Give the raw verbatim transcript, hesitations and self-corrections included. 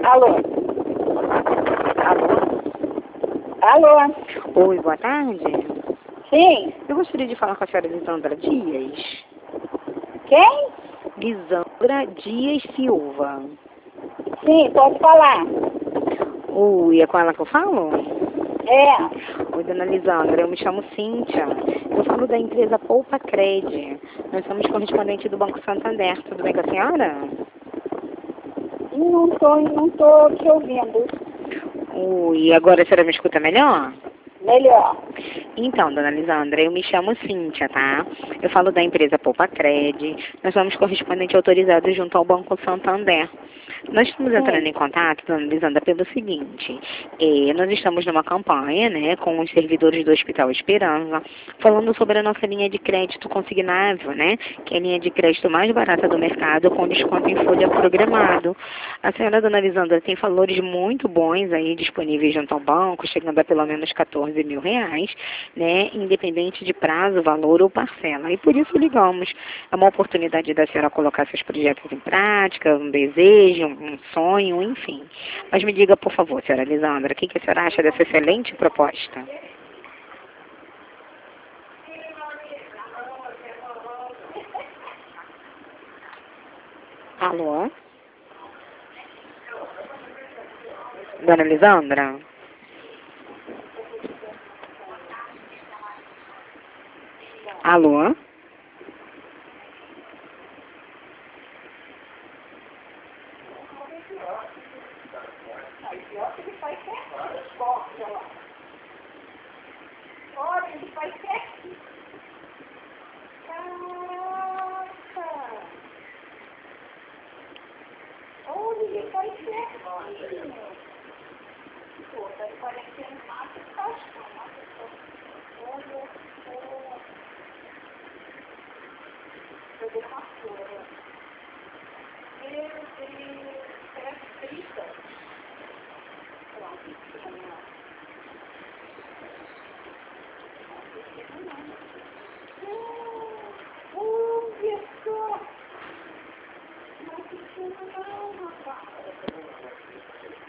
Alô? Alô? Alô? Oi, boa tarde. Sim? Eu gostaria de falar com a senhora Lisandra Dias. Quem? Lisandra Dias Silva. Sim, pode falar. Oi, é com ela que eu falo? É. Oi, dona Lisandra, eu me chamo Cíntia. Eu falo da empresa Poupa Cred. Nós somos correspondente do Banco Santander. Tudo bem com a senhora? Não tô, não tô te ouvindo. Oi, agora a senhora me escuta melhor? Melhor. Então, dona Lisandra, eu me chamo Cíntia, tá? Eu falo da empresa Poupa Cred. Nós somos correspondente autorizado junto ao Banco Santander. Nós estamos entrando Sim. em contato, dona Lisandra, pelo seguinte. Eh, nós estamos numa campanha, né, com os servidores do Hospital Esperança, falando sobre a nossa linha de crédito consignável, né, que é a linha de crédito mais barata do mercado, com desconto em folha programado. A senhora, dona Lisandra, tem valores muito bons aí disponíveis junto ao banco, chegando a pelo menos quatorze mil reais, né, independente de prazo, valor ou parcela. E por isso ligamos. É uma oportunidade da senhora colocar seus projetos em prática, um desejo, um sonho, enfim. Mas me diga, por favor, senhora Lisandra, o que, que a senhora acha dessa excelente proposta? Alô? Dona Lisandra? Alô? Olha, ele faz certinho. Caraca! Olha, ele faz certinho. Pô, tá parecendo massa, tá? Olha só. Eu dei uma flor. Meu Deus.